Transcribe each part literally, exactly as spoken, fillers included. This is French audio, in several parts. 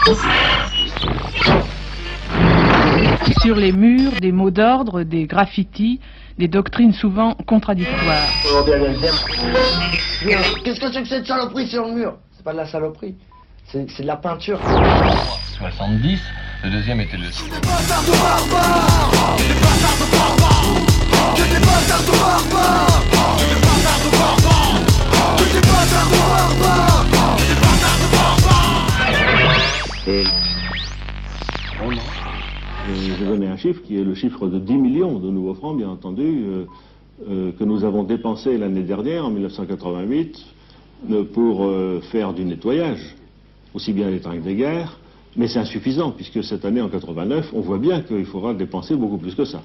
Sur les murs, des mots d'ordre, des graffitis, des doctrines souvent contradictoires. Qu'est-ce que c'est que cette saloperie sur le mur? C'est pas de la saloperie, c'est, c'est de la peinture. soixante-dix, le deuxième était le... Des bâtards de barbares, des bâtards de barbares, des bâtards de barbares, des bâtards de barbares, des bâtards de barbares, des bâtards de barbares. Et on a... Je vais donner un chiffre qui est le chiffre de dix millions de nouveaux francs, bien entendu, euh, euh, que nous avons dépensé l'année dernière, en mille neuf cent quatre-vingt-huit, euh, pour euh, faire du nettoyage, aussi bien des tanks de guerre, mais c'est insuffisant, puisque cette année, en quatre-vingt-neuf, on voit bien qu'il faudra dépenser beaucoup plus que ça.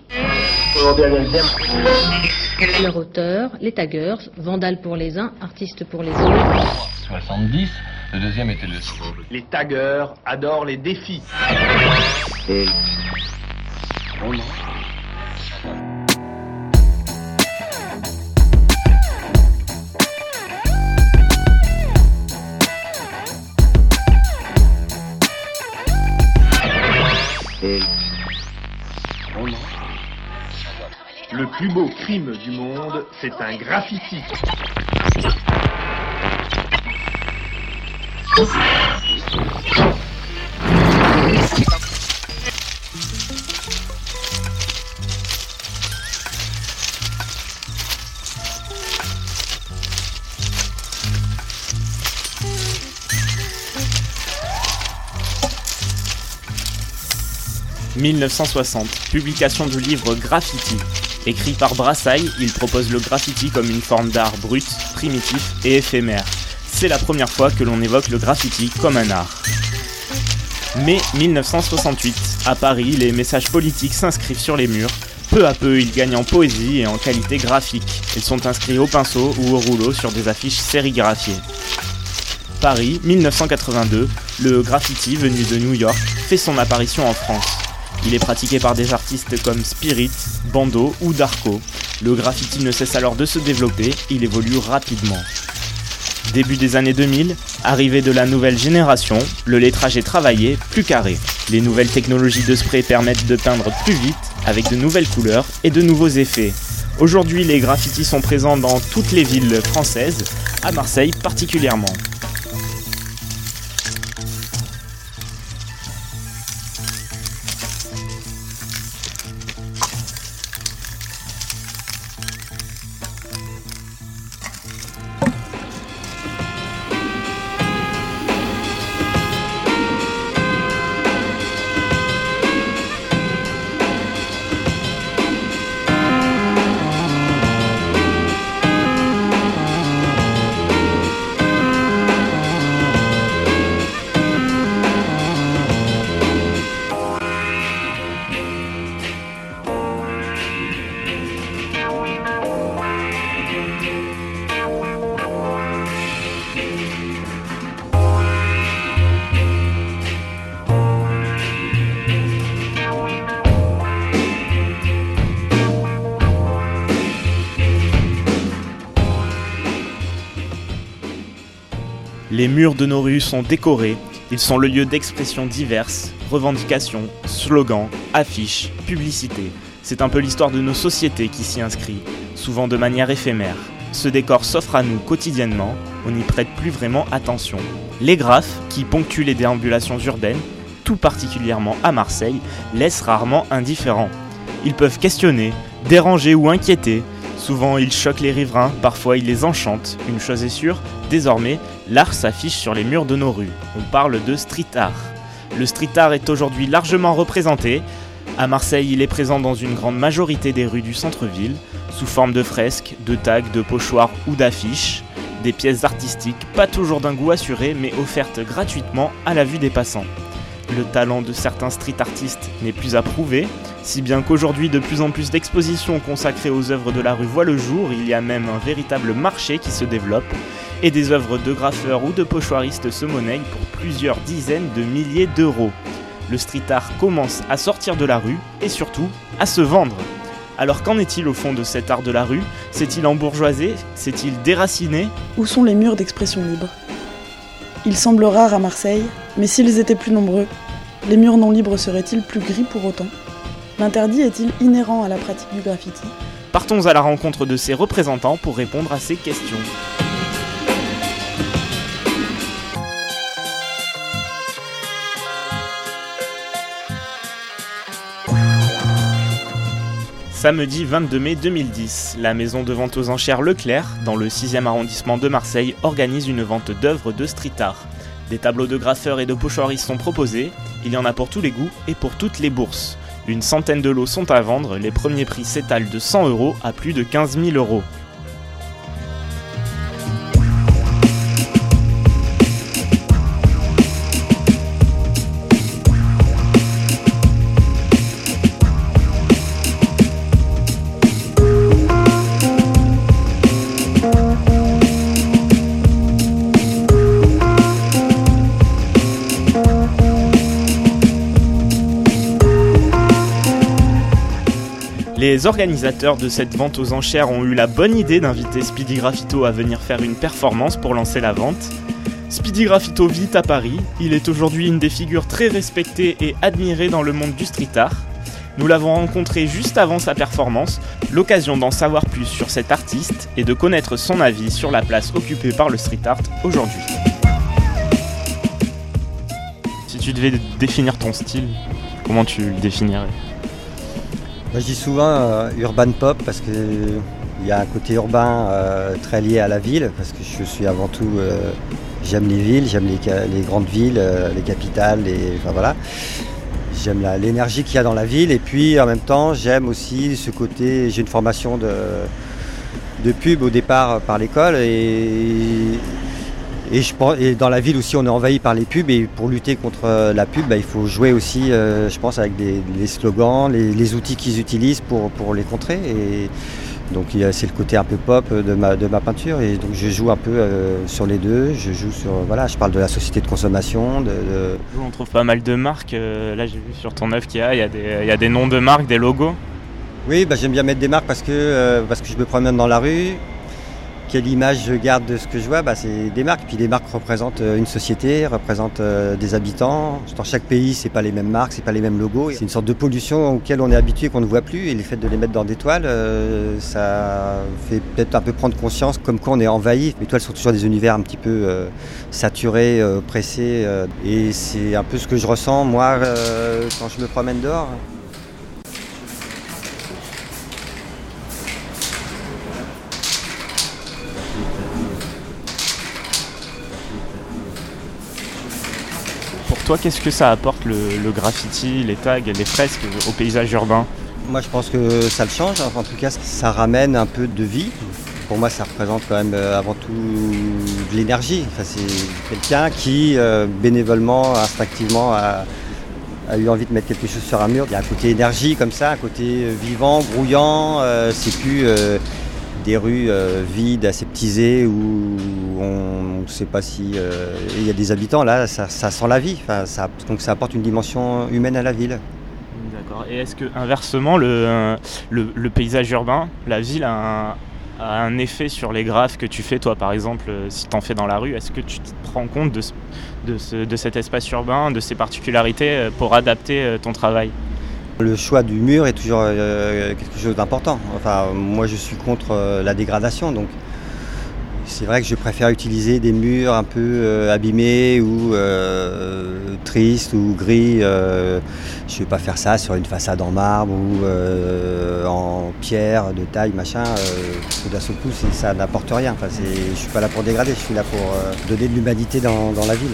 Leur auteur, les taggers, vandales pour les uns, artistes pour les autres. soixante-dix, le deuxième était le... Les taggers adorent les défis. Et on a... Et on a... Le plus beau crime du monde, c'est un graffiti. mille neuf cent soixante, publication du livre Graffiti. Écrit par Brassailles, il propose le graffiti comme une forme d'art brut, primitif et éphémère. C'est la première fois que l'on évoque le graffiti comme un art. Mai mille neuf cent soixante-huit, à Paris, les messages politiques s'inscrivent sur les murs. Peu à peu, ils gagnent en poésie et en qualité graphique. Ils sont inscrits au pinceau ou au rouleau sur des affiches sérigraphiées. Paris, mille neuf cent quatre-vingt-deux, le graffiti venu de New York fait son apparition en France. Il est pratiqué par des artistes comme Spirit, Bando ou Darko. Le graffiti ne cesse alors de se développer, il évolue rapidement. Début des années deux mille, arrivée de la nouvelle génération, le lettrage est travaillé, plus carré. Les nouvelles technologies de spray permettent de peindre plus vite, avec de nouvelles couleurs et de nouveaux effets. Aujourd'hui, les graffitis sont présents dans toutes les villes françaises, à Marseille particulièrement. Les murs de nos rues sont décorés, ils sont le lieu d'expressions diverses, revendications, slogans, affiches, publicités. C'est un peu l'histoire de nos sociétés qui s'y inscrit, souvent de manière éphémère. Ce décor s'offre à nous quotidiennement, on n'y prête plus vraiment attention. Les graphes, qui ponctuent les déambulations urbaines, tout particulièrement à Marseille, laissent rarement indifférents. Ils peuvent questionner, déranger ou inquiéter. Souvent, ils choquent les riverains, parfois ils les enchantent. Une chose est sûre, désormais, l'art s'affiche sur les murs de nos rues. On parle de street art. Le street art est aujourd'hui largement représenté. À Marseille, il est présent dans une grande majorité des rues du centre-ville, sous forme de fresques, de tags, de pochoirs ou d'affiches. Des pièces artistiques, pas toujours d'un goût assuré, mais offertes gratuitement à la vue des passants. Le talent de certains street artistes n'est plus à prouver, si bien qu'aujourd'hui de plus en plus d'expositions consacrées aux œuvres de la rue voient le jour, il y a même un véritable marché qui se développe, et des œuvres de graffeurs ou de pochoiristes se monnaient pour plusieurs dizaines de milliers d'euros. Le street art commence à sortir de la rue, et surtout, à se vendre. Alors qu'en est-il au fond de cet art de la rue ? S'est-il embourgeoisé ? S'est-il déraciné ? Où sont les murs d'expression libre ? Ils semblent rares à Marseille, mais s'ils étaient plus nombreux, les murs non libres seraient-ils plus gris pour autant ? L'interdit est-il inhérent à la pratique du graffiti ? Partons à la rencontre de ses représentants pour répondre à ces questions. Samedi vingt-deux mai deux mille dix, la maison de vente aux enchères Leclerc, dans le sixième arrondissement de Marseille, organise une vente d'œuvres de street art. Des tableaux de graffeurs et de pochoiristes sont proposés, il y en a pour tous les goûts et pour toutes les bourses. Une centaine de lots sont à vendre, les premiers prix s'étalent de cent euros à plus de quinze mille euros. Les organisateurs de cette vente aux enchères ont eu la bonne idée d'inviter Speedy Graffito à venir faire une performance pour lancer la vente. Speedy Graffito vit à Paris, il est aujourd'hui une des figures très respectées et admirées dans le monde du street art. Nous l'avons rencontré juste avant sa performance, l'occasion d'en savoir plus sur cet artiste et de connaître son avis sur la place occupée par le street art aujourd'hui. Si tu devais définir ton style, comment tu le définirais ? Moi, je dis souvent euh, urban pop parce qu'il y a un côté urbain euh, très lié à la ville, parce que je suis avant tout, euh, j'aime les villes, j'aime les, les grandes villes, euh, les capitales, les, enfin voilà. J'aime la, l'énergie qu'il y a dans la ville, et puis en même temps j'aime aussi ce côté, j'ai une formation de, de pub au départ par l'école, et, et, je pense, et dans la ville aussi on est envahi par les pubs, et pour lutter contre la pub, bah, il faut jouer aussi, euh, je pense, avec des, les slogans, les, les outils qu'ils utilisent pour, pour les contrer. Et donc c'est le côté un peu pop de ma, de ma peinture, et donc je joue un peu euh, sur les deux. Je joue sur, voilà, je parle de la société de consommation. De, de... On trouve pas mal de marques. Euh, là j'ai vu sur ton œuvre qu'il y a, il y a des, il y a des noms de marques, des logos. Oui, bah, j'aime bien mettre des marques parce que, euh, parce que je me promène dans la rue. Quelle image je garde de ce que je vois, bah, c'est des marques. Puis les marques représentent une société, représentent euh, des habitants. Dans chaque pays, c'est pas les mêmes marques, c'est pas les mêmes logos. C'est une sorte de pollution auquel on est habitué, qu'on ne voit plus. Et le fait de les mettre dans des toiles, euh, ça fait peut-être un peu prendre conscience comme quoi on est envahi. Les toiles sont toujours des univers un petit peu euh, saturés, euh, pressés. Euh, et c'est un peu ce que je ressens, moi, euh, quand je me promène dehors. Toi, qu'est-ce que ça apporte le, le graffiti, les tags, les fresques au paysage urbain ? Moi, je pense que ça le change. En tout cas, ça ramène un peu de vie. Pour moi, ça représente quand même avant tout de l'énergie. Enfin, c'est quelqu'un qui, euh, bénévolement, instinctivement, a, a eu envie de mettre quelque chose sur un mur. Il y a un côté énergie comme ça, un côté vivant, grouillant. Euh, c'est plus euh, des rues euh, vides, aseptisées, où on ne sait pas si euh, il y a des habitants. Là, ça, ça sent la vie. Enfin, ça, donc ça apporte une dimension humaine à la ville. D'accord. Et est-ce que inversement, le, le, le paysage urbain, la ville a un, a un effet sur les graphes que tu fais, toi, par exemple, si tu en fais dans la rue, est-ce que tu te rends compte de, ce, de, ce, de cet espace urbain, de ses particularités pour adapter ton travail ? Le choix du mur est toujours euh, quelque chose d'important. Enfin, moi, je suis contre euh, la dégradation, donc c'est vrai que je préfère utiliser des murs un peu euh, abîmés ou euh, tristes ou gris. Euh, je ne vais pas faire ça sur une façade en marbre ou euh, en pierre de taille, machin. Euh, parce que d'un seul coup, ça n'apporte rien. Enfin, je ne suis pas là pour dégrader, je suis là pour euh, donner de l'humanité dans, dans la ville.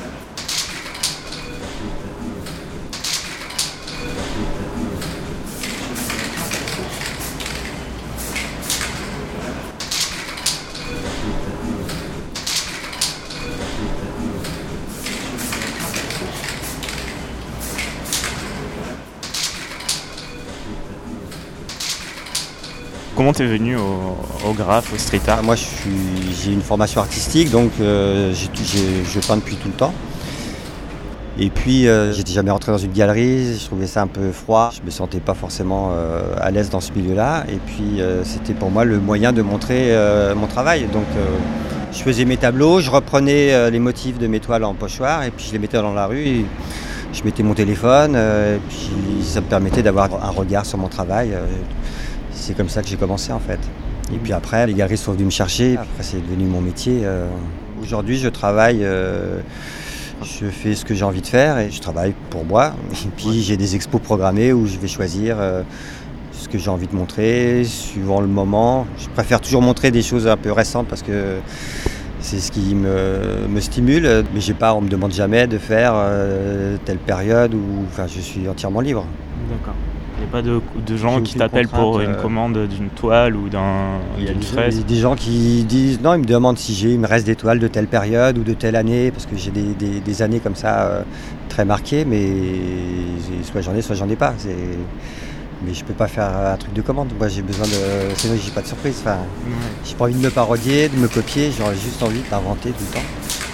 Comment t'es venu au, au graphe, au street art ? Moi, je suis, j'ai une formation artistique, donc euh, j'ai, j'ai, je peins depuis tout le temps. Et puis, euh, j'étais jamais rentré dans une galerie, je trouvais ça un peu froid. Je me sentais pas forcément euh, à l'aise dans ce milieu-là. Et puis, euh, c'était pour moi le moyen de montrer euh, mon travail. Donc, euh, Je faisais mes tableaux, je reprenais euh, les motifs de mes toiles en pochoir et puis je les mettais dans la rue et je mettais mon téléphone euh, et puis ça me permettait d'avoir un regard sur mon travail. Euh, c'est comme ça que j'ai commencé en fait. Et puis après, les galeries sont venues me chercher, après c'est devenu mon métier. Euh, aujourd'hui, je travaille, euh, je fais ce que j'ai envie de faire et je travaille pour moi. Et puis j'ai des expos programmées où je vais choisir euh, ce que j'ai envie de montrer, suivant le moment. Je préfère toujours montrer des choses un peu récentes parce que c'est ce qui me, me stimule. Mais j'ai pas, on me demande jamais de faire euh, telle période où enfin, je suis entièrement libre. D'accord. Il n'y a pas de, de gens qui t'appellent pour une euh... commande d'une toile ou d'un, d'une fraise? Il y a des gens qui disent, non, ils me demandent si j'ai, il me reste des toiles de telle période ou de telle année, parce que j'ai des, des, des années comme ça euh, très marquées, mais soit j'en ai, soit j'en ai pas. C'est... Mais je peux pas faire un truc de commande. Moi, j'ai besoin de. Sinon, j'ai pas de surprise. Enfin, ouais. J'ai pas envie de me parodier, de me copier. J'aurais juste envie d'inventer tout le temps.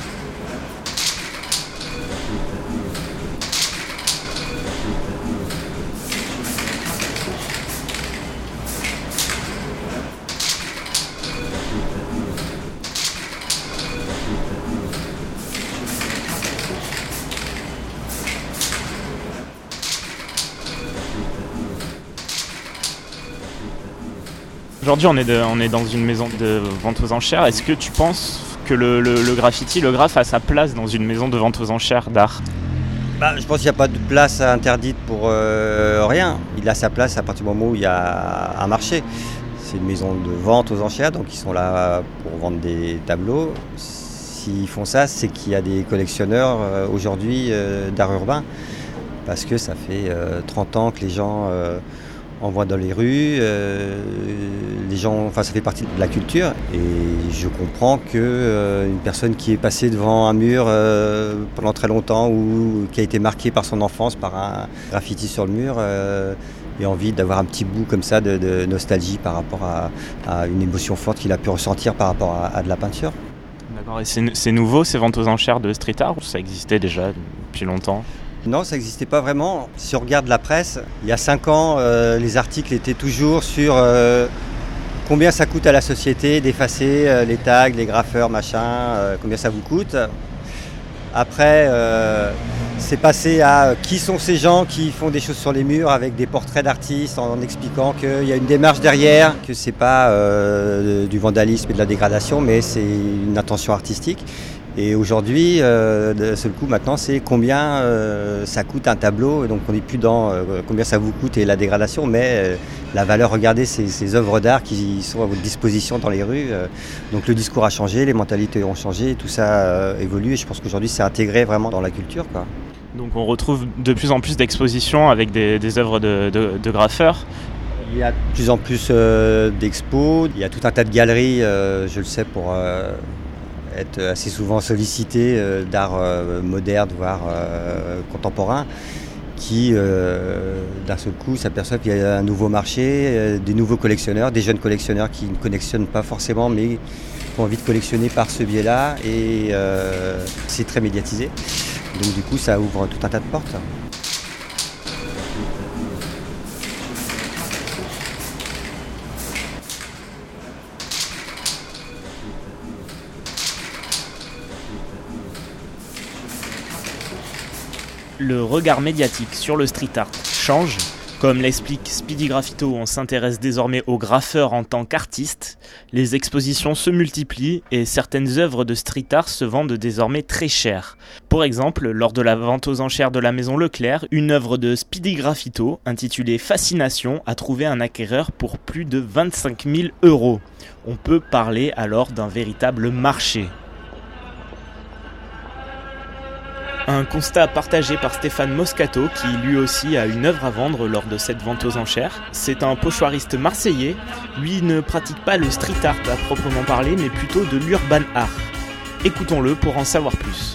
Aujourd'hui, on est, de, on est dans une maison de vente aux enchères. Est-ce que tu penses que le, le, le graffiti, le graphe a sa place dans une maison de vente aux enchères d'art? Bah, je pense qu'il n'y a pas de place interdite pour euh, rien. Il a sa place à partir du moment où il y a un marché. C'est une maison de vente aux enchères, donc ils sont là pour vendre des tableaux. S'ils font ça, c'est qu'il y a des collectionneurs euh, aujourd'hui euh, d'art urbain. Parce que ça fait euh, trente ans que les gens... Euh, on voit dans les rues, euh, les gens, enfin ça fait partie de la culture et je comprends que euh, une personne qui est passée devant un mur euh, pendant très longtemps ou qui a été marquée par son enfance par un graffiti sur le mur euh, ait envie d'avoir un petit bout comme ça de, de nostalgie par rapport à, à une émotion forte qu'il a pu ressentir par rapport à, à de la peinture. D'accord, et c'est, c'est nouveau ces ventes aux enchères de street art ou ça existait déjà depuis longtemps? Non, ça n'existait pas vraiment. Si on regarde la presse, il y a cinq ans, euh, les articles étaient toujours sur euh, combien ça coûte à la société d'effacer euh, les tags, les graffeurs, machin, euh, combien ça vous coûte. Après, euh, c'est passé à qui sont ces gens qui font des choses sur les murs avec des portraits d'artistes en, en expliquant qu'il y a une démarche derrière, que c'est pas euh, du vandalisme et de la dégradation, mais c'est une intention artistique. Et aujourd'hui, euh, de seul coup, maintenant, c'est combien euh, ça coûte un tableau. Donc on n'est plus dans euh, combien ça vous coûte et la dégradation, mais euh, la valeur. Regardez ces, ces œuvres d'art qui sont à votre disposition dans les rues. Euh, donc le discours a changé, les mentalités ont changé, tout ça euh, évolue. Et je pense qu'aujourd'hui, c'est intégré vraiment dans la culture, quoi. Donc on retrouve de plus en plus d'expositions avec des, des œuvres de, de, de graffeurs. Il y a de plus en plus euh, d'expos. Il y a tout un tas de galeries, euh, je le sais, pour... Euh, être assez souvent sollicité euh, d'art euh, moderne, voire euh, contemporain, qui euh, d'un seul coup s'aperçoivent qu'il y a un nouveau marché, euh, des nouveaux collectionneurs, des jeunes collectionneurs qui ne collectionnent pas forcément, mais qui ont envie de collectionner par ce biais-là, et euh, c'est très médiatisé. Donc du coup, ça ouvre tout un tas de portes. Le regard médiatique sur le street art change. Comme l'explique Speedy Graffito, on s'intéresse désormais aux graffeurs en tant qu'artistes. Les expositions se multiplient et certaines œuvres de street art se vendent désormais très cher. Pour exemple, lors de la vente aux enchères de la maison Leclerc, une œuvre de Speedy Graffito intitulée Fascination a trouvé un acquéreur pour plus de vingt-cinq mille euros. On peut parler alors d'un véritable marché. Un constat partagé par Stéphane Moscato, qui lui aussi a une œuvre à vendre lors de cette vente aux enchères. C'est un pochoiriste marseillais. Lui ne pratique pas le street art à proprement parler, mais plutôt de l'urban art. Écoutons-le pour en savoir plus.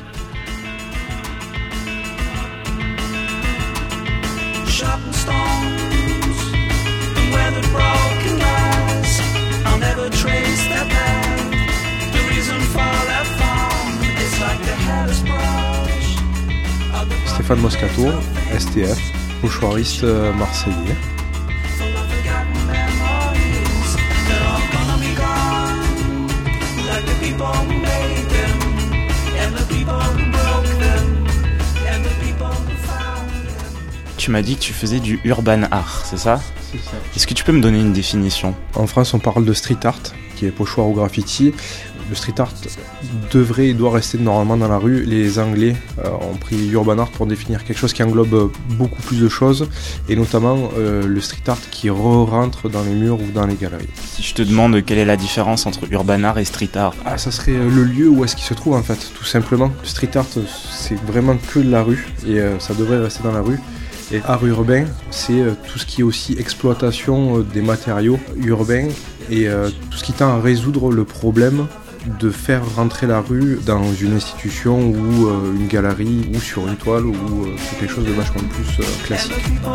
Stéphane Moscato, S T F, pochoiriste marseillais. People tu m'as dit que tu faisais du urban art, c'est ça ? C'est ça. Est-ce que tu peux me donner une définition ? En France, on parle de street art, qui est pochoir ou graffiti. Le street art devrait et doit rester normalement dans la rue. Les Anglais euh, ont pris urban art pour définir quelque chose qui englobe beaucoup plus de choses, et notamment euh, le street art qui re-rentre dans les murs ou dans les galeries. Si je te demande quelle est la différence entre urban art et street art ? Ah, ça serait le lieu où est-ce qu'il se trouve en fait, tout simplement. Le street art, c'est vraiment que de la rue, et euh, ça devrait rester dans la rue. Et art urbain, c'est euh, tout ce qui est aussi exploitation euh, des matériaux urbains, et euh, tout ce qui tend à résoudre le problème de faire rentrer la rue dans une institution ou euh, une galerie ou sur une toile ou euh, c'est quelque chose de vachement plus euh, classique.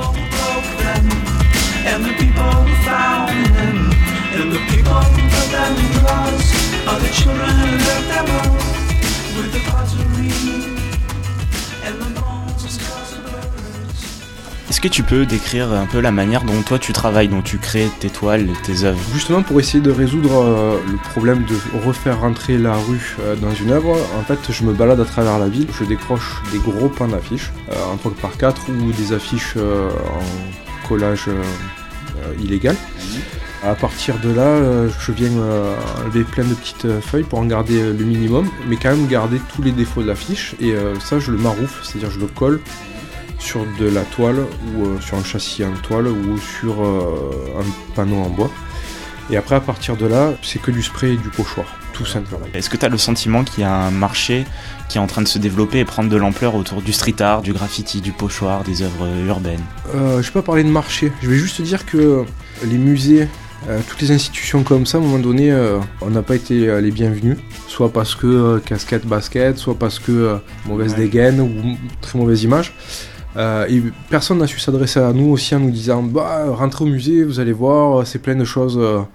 Est-ce que tu peux décrire un peu la manière dont toi tu travailles, dont tu crées tes toiles, tes œuvres ? Justement pour essayer de résoudre euh, le problème de refaire rentrer la rue euh, dans une œuvre, en fait je me balade à travers la ville, je décroche des gros pans d'affiches euh, en trois par quatre ou des affiches euh, en collage euh, euh, illégal. Mmh. À partir de là, euh, je viens euh, enlever plein de petites euh, feuilles pour en garder euh, le minimum, mais quand même garder tous les défauts de l'affiche, et euh, ça je le maroufle, c'est-à-dire je le colle sur de la toile ou euh, sur un châssis en toile ou sur euh, un panneau en bois. Et après à partir de là, c'est que du spray et du pochoir, tout simplement. Est-ce que tu as le sentiment qu'il y a un marché qui est en train de se développer et prendre de l'ampleur autour du street art, du graffiti, du pochoir, des œuvres urbaines ? euh, Je ne vais pas parler de marché, je vais juste dire que les musées, euh, toutes les institutions comme ça, à un moment donné, euh, on n'a pas été euh, les bienvenus, soit parce que euh, casquette, basket, soit parce que euh, mauvaise ouais. dégaine ou très mauvaise image. Euh, et personne n'a su s'adresser à nous aussi en nous disant bah rentrez au musée, vous allez voir, c'est plein de choses.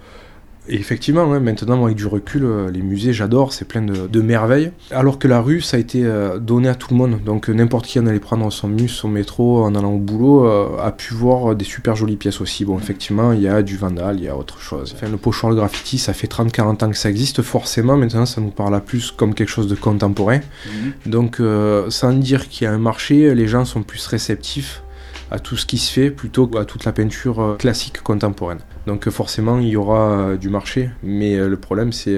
Et effectivement, hein, maintenant avec du recul, les musées j'adore, c'est plein de, de merveilles. Alors que la rue, ça a été euh, donné à tout le monde, donc n'importe qui en allait prendre son bus, son métro en allant au boulot, euh, a pu voir des super jolies pièces aussi. Bon, effectivement, il y a du vandal, il y a autre chose. Enfin, le pochoir, le graffiti, ça fait trente à quarante ans que ça existe, forcément, maintenant ça nous parle plus comme quelque chose de contemporain. Mmh. Donc, euh, sans dire qu'il y a un marché, les gens sont plus réceptifs à tout ce qui se fait plutôt qu'à toute la peinture classique contemporaine. Donc forcément il y aura du marché, mais le problème c'est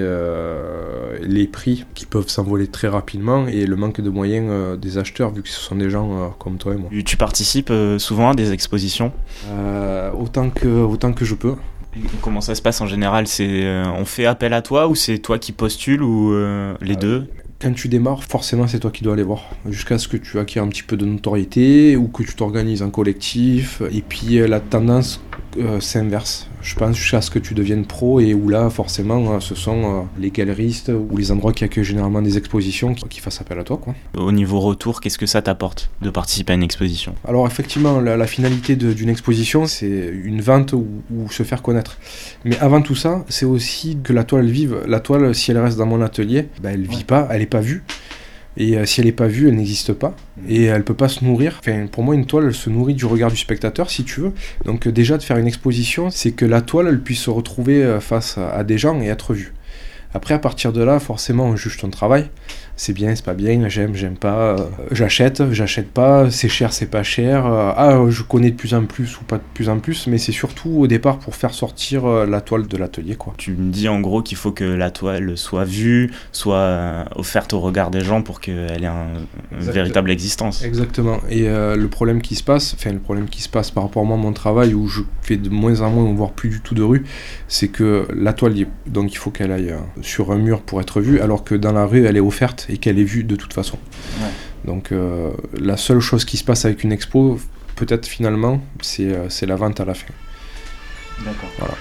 euh, les prix qui peuvent s'envoler très rapidement et le manque de moyens euh, des acheteurs, vu que ce sont des gens euh, comme toi et moi. Tu participes euh, souvent à des expositions ? euh, autant, que, autant que je peux. Et comment ça se passe en général ? C'est, euh, on fait appel à toi ou c'est toi qui postules ou euh, les euh, deux ? Quand tu démarres, forcément c'est toi qui dois aller voir, jusqu'à ce que tu acquières un petit peu de notoriété ou que tu t'organises en collectif. Et puis la tendance euh, s'inverse, je pense, jusqu'à ce que tu deviennes pro, et où là forcément ce sont euh, les galeristes ou les endroits qui accueillent généralement des expositions qui, qui fassent appel à toi, quoi. Au niveau retour, qu'est-ce que ça t'apporte de participer à une exposition ? Alors effectivement, la, la finalité de, d'une exposition, c'est une vente ou, ou se faire connaître. Mais avant tout ça, c'est aussi que la toile vive. La toile, si elle reste dans mon atelier, ben, elle vit pas, elle est pas vue. Et euh, si elle n'est pas vue, elle n'existe pas. Et elle peut pas se nourrir. Enfin, pour moi, une toile, elle se nourrit du regard du spectateur, si tu veux. Donc euh, déjà, de faire une exposition, c'est que la toile, elle puisse se retrouver euh, face à, à des gens et être vue. Après, à partir de là, forcément, on juge ton travail. C'est bien, c'est pas bien, j'aime, j'aime pas, euh, j'achète, j'achète pas, c'est cher, c'est pas cher, euh, ah, je connais de plus en plus ou pas de plus en plus, mais c'est surtout au départ pour faire sortir euh, la toile de l'atelier, quoi. Tu me dis en gros qu'il faut que la toile soit vue, soit euh, offerte au regard des gens pour qu'elle ait un, une véritable existence. Exactement, et euh, le problème qui se passe, enfin le problème qui se passe par rapport à moi, mon travail, où je fais de moins en moins, voire plus du tout de rue, c'est que la toile, donc il faut qu'elle aille euh, sur un mur pour être vue, alors que dans la rue, elle est offerte et qu'elle est vue de toute façon. Ouais. Donc euh, la seule chose qui se passe avec une expo, peut-être finalement, c'est, euh, c'est la vente à la fin. D'accord. Voilà.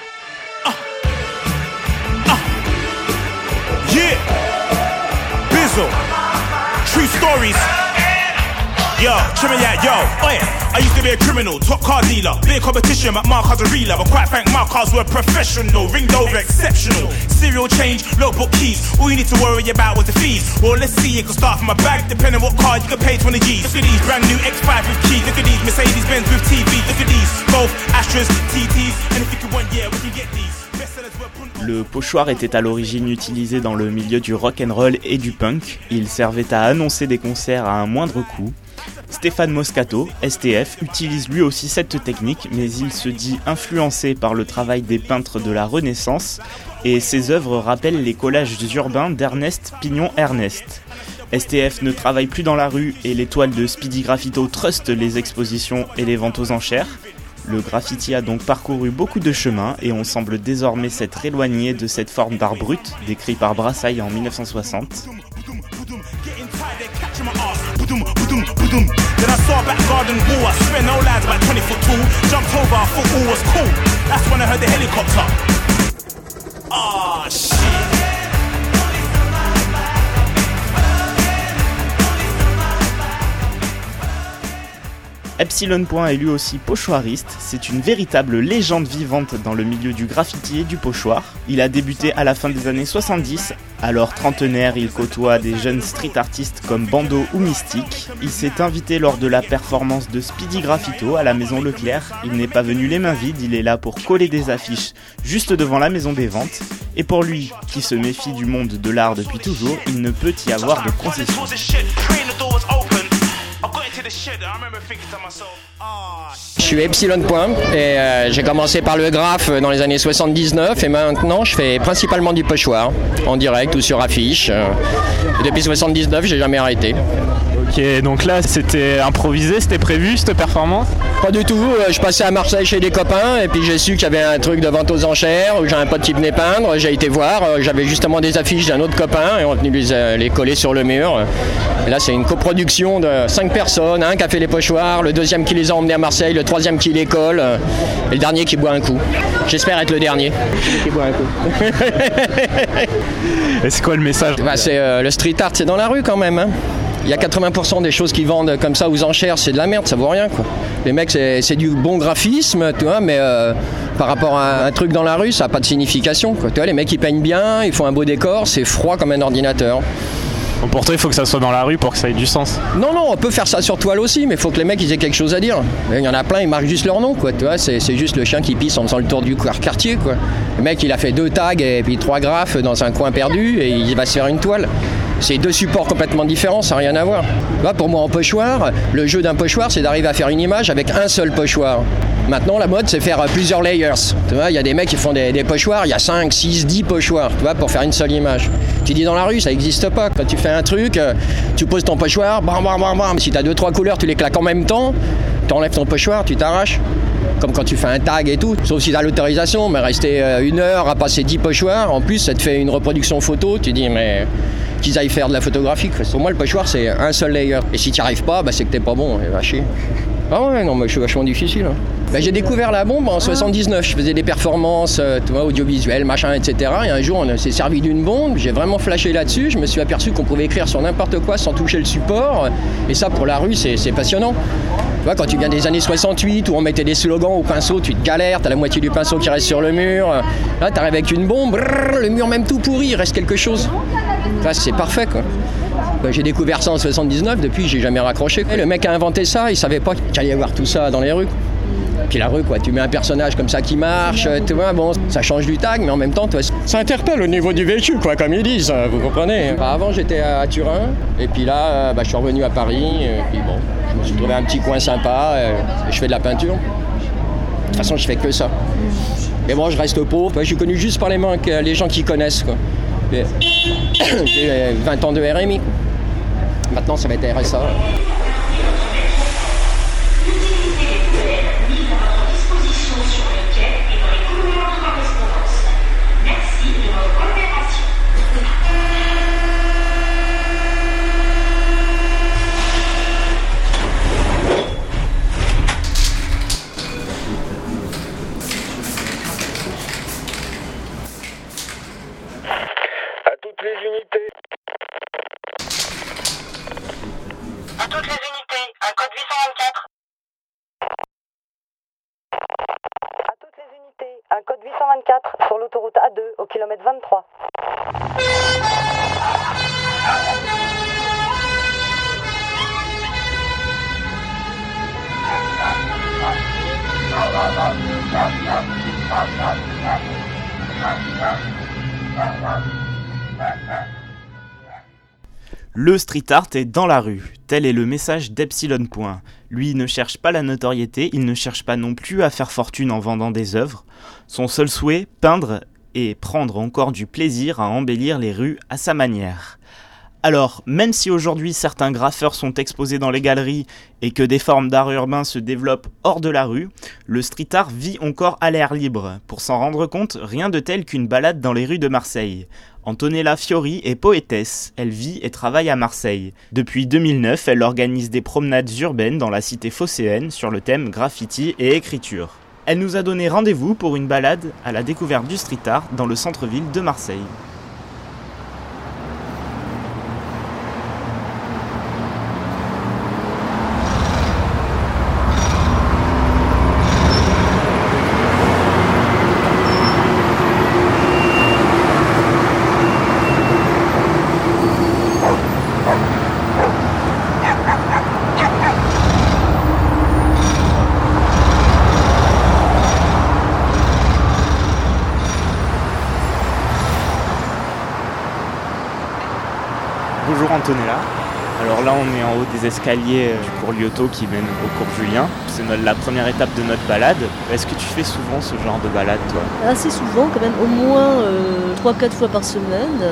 Ah. Ah. Yeah. Bizzle. True stories. Yo, check me out, yo. Oh yeah. I used to be a criminal, top car dealer. Big competition, but my cars are real. But quite frank, my cars were professional. Ringed over, exceptional. Serial change, logbook keys. All you need to worry about was the fees. Well, let's see, it could start from a bag. Depending what car, you could pay twenty G's. Look at these brand new X five with keys. Look at these Mercedes-Benz with T V. Look at these Golf, Astras, T Ts. And if you could want, yeah, we can get these. Le pochoir était à l'origine utilisé dans le milieu du rock and roll et du punk. Il servait à annoncer des concerts à un moindre coût. Stéphane Moscato, S T F, utilise lui aussi cette technique, mais il se dit influencé par le travail des peintres de la Renaissance, et ses œuvres rappellent les collages urbains d'Ernest Pignon-Ernest. S T F ne travaille plus dans la rue et les toiles de Speedy Graffito trustent les expositions et les ventes aux enchères. Le graffiti a donc parcouru beaucoup de chemins et on semble désormais s'être éloigné de cette forme d'art brut décrit par Brassailles en dix-neuf cent soixante. Epsilon Point est lui aussi pochoiriste, c'est une véritable légende vivante dans le milieu du graffiti et du pochoir. Il a débuté à la fin des années soixante-dix, alors trentenaire, il côtoie des jeunes street artistes comme Bando ou Mystique. Il s'est invité lors de la performance de Speedy Graffito à la Maison Leclerc. Il n'est pas venu les mains vides, il est là pour coller des affiches juste devant la maison des ventes. Et pour lui, qui se méfie du monde de l'art depuis toujours, il ne peut y avoir de concession. Je suis Epsilon Point et euh, j'ai commencé par le graphe dans les années soixante-dix-neuf et maintenant je fais principalement du pochoir en direct ou sur affiche. Et depuis soixante-dix-neuf, j'ai jamais arrêté. Ok, donc là c'était improvisé, c'était prévu cette performance ? Pas du tout, je passais à Marseille chez des copains et puis j'ai su qu'il y avait un truc de vente aux enchères où j'ai un pote qui venait peindre, j'ai été voir, j'avais justement des affiches d'un autre copain et on est venu les, les coller sur le mur. Et là c'est une coproduction de cinq personnes, un qui a fait les pochoirs, le deuxième qui les a emmenés à Marseille, le troisième qui les colle et le dernier qui boit un coup. J'espère être le dernier. Qui boit un coup. Et c'est quoi le message ? Bah, c'est, euh, le street art c'est dans la rue quand même. Hein. Il y a quatre-vingts pour cent des choses qui vendent comme ça aux enchères, c'est de la merde, ça vaut rien quoi. Les mecs, c'est, c'est du bon graphisme, tu vois, mais euh, par rapport à un truc dans la rue, ça n'a pas de signification, quoi. Tu vois, les mecs, ils peignent bien, ils font un beau décor, c'est froid comme un ordinateur. Bon, pour toi, il faut que ça soit dans la rue pour que ça ait du sens. Non, non, on peut faire ça sur toile aussi, mais il faut que les mecs, ils aient quelque chose à dire. Il y en a plein, ils marquent juste leur nom, quoi. Tu vois, c'est, c'est juste le chien qui pisse en faisant le tour du quartier, quoi. Le mec, il a fait deux tags et puis trois graphes dans un coin perdu et il va se faire une toile. C'est deux supports complètement différents, ça n'a rien à voir. Là, pour moi, en pochoir, le jeu d'un pochoir, c'est d'arriver à faire une image avec un seul pochoir. Maintenant, la mode, c'est faire plusieurs layers. Tu vois, il y a des mecs qui font des, des pochoirs, il y a cinq, six, dix pochoirs, tu vois, pour faire une seule image. Tu dis dans la rue, ça n'existe pas. Quand tu fais un truc, tu poses ton pochoir, bam, bam, bam, bam. Si tu as deux, trois couleurs, tu les claques en même temps, tu enlèves ton pochoir, tu t'arraches. Comme quand tu fais un tag et tout, sauf si tu as l'autorisation, mais rester une heure à passer dix pochoirs, en plus, ça te fait une reproduction photo, tu dis, mais qu'ils aillent faire de la photographie. Pour moi, le pochoir, c'est un seul layer. Et si tu n'y arrives pas, bah, c'est que t'es pas bon, et va chier. Ah ouais, non, mais je suis vachement difficile. Hein. Bah, j'ai découvert la bombe en soixante-dix-neuf. Je faisais des performances, euh, tu vois, audiovisuelles, machin, et cetera. Et un jour, on s'est servi d'une bombe. J'ai vraiment flashé là-dessus. Je me suis aperçu qu'on pouvait écrire sur n'importe quoi sans toucher le support. Et ça, pour la rue, c'est, c'est passionnant. Tu vois, quand tu viens des années soixante-huit où on mettait des slogans au pinceau, tu te galères, t'as la moitié du pinceau qui reste sur le mur. Là, t'arrives avec une bombe, brrr, le mur même tout pourri, il reste quelque chose. Là, c'est parfait, quoi. J'ai découvert ça en soixante-dix-neuf, depuis j'ai jamais raccroché. Et le mec a inventé ça, il savait pas qu'il allait y avoir tout ça dans les rues. Puis la rue, quoi, tu mets un personnage comme ça qui marche, tu vois, bon, ça change du tag, mais en même temps, toi, ça interpelle au niveau du vécu, quoi, comme ils disent, vous comprenez. Bah, avant, j'étais à Turin, et puis là, bah, je suis revenu à Paris, et puis bon, je me suis trouvé un petit coin sympa, et je fais de la peinture. De toute façon, je fais que ça. Mais bon, je reste pauvre, je suis connu juste par les, manques, les gens qui connaissent, quoi. J'ai vingt ans de R M I, quoi. Maintenant, ça va être R S A. Un code huit cent vingt-quatre sur l'autoroute A deux au kilomètre vingt-trois. Le street art est dans la rue, tel est le message d'Epsilon Point. Lui ne cherche pas la notoriété, il ne cherche pas non plus à faire fortune en vendant des œuvres. Son seul souhait, peindre et prendre encore du plaisir à embellir les rues à sa manière. Alors, même si aujourd'hui certains graffeurs sont exposés dans les galeries et que des formes d'art urbain se développent hors de la rue, le street art vit encore à l'air libre. Pour s'en rendre compte, rien de tel qu'une balade dans les rues de Marseille. Antonella Fiori est poétesse, elle vit et travaille à Marseille. Depuis deux mille neuf, elle organise des promenades urbaines dans la cité phocéenne sur le thème graffiti et écriture. Elle nous a donné rendez-vous pour une balade à la découverte du street art dans le centre-ville de Marseille. Bonjour Antonella, alors là on est en haut des escaliers du cours Lyoto qui mène au cours Julien. C'est notre, la première étape de notre balade. Est-ce que tu fais souvent ce genre de balade toi ? Assez souvent quand même, au moins euh, trois quatre fois par semaine.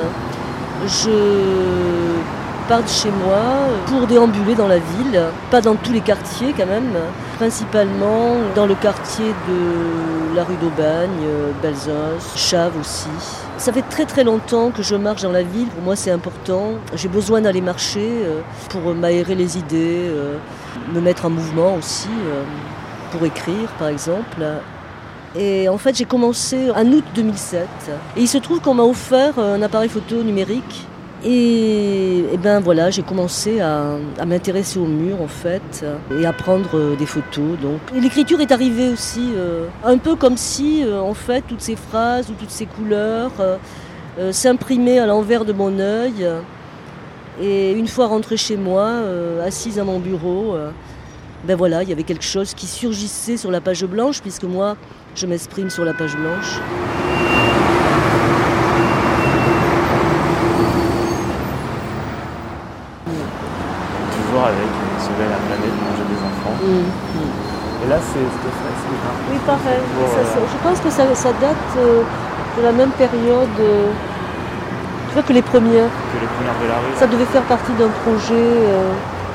Je pars de chez moi pour déambuler dans la ville, pas dans tous les quartiers quand même, principalement dans le quartier de la rue d'Aubagne, Belzos, Chave aussi. Ça fait très très longtemps que je marche dans la ville, pour moi c'est important. J'ai besoin d'aller marcher pour m'aérer les idées, me mettre en mouvement aussi, pour écrire par exemple. Et en fait j'ai commencé en août deux mille sept. Et il se trouve qu'on m'a offert un appareil photo numérique. Et, et ben voilà, j'ai commencé à, à m'intéresser au mur en fait et à prendre des photos. Donc. Et l'écriture est arrivée aussi, euh, un peu comme si euh, en fait toutes ces phrases ou toutes ces couleurs euh, euh, s'imprimaient à l'envers de mon œil. Et une fois rentrée chez moi, euh, assise à mon bureau, euh, ben voilà, il y avait quelque chose qui surgissait sur la page blanche puisque moi je m'exprime sur la page blanche. Avec sauver la planète, manger des enfants. Mmh, mmh. Et là, c'est cette fresque. Oui, pareil. Pour, ça, euh... ça, je pense que ça, ça date euh, de la même période euh, tu vois, que les premières. Que les premières de la rue. Ça devait faire partie d'un projet. Euh...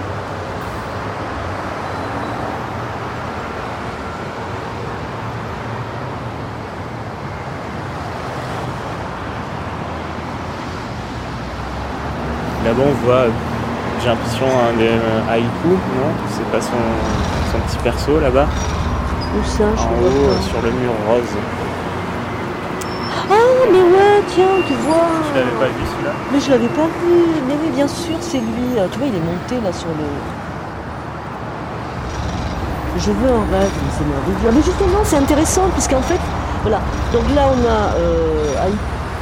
Là-bas, on voit. J'ai l'impression un des euh, haïkus, non ? C'est pas son, son petit perso là-bas ? Où ça ? En haut, euh, sur le mur rose. Ah, mais ouais, tiens, tu vois. Tu l'avais pas vu celui-là ? Mais je l'avais pas vu. Mais oui, bien sûr, c'est lui. Tu vois, il est monté là sur le. Je veux un rêve, c'est merveilleux. Mais justement, c'est intéressant, puisqu'en fait, voilà. Donc là, on a euh, haïku.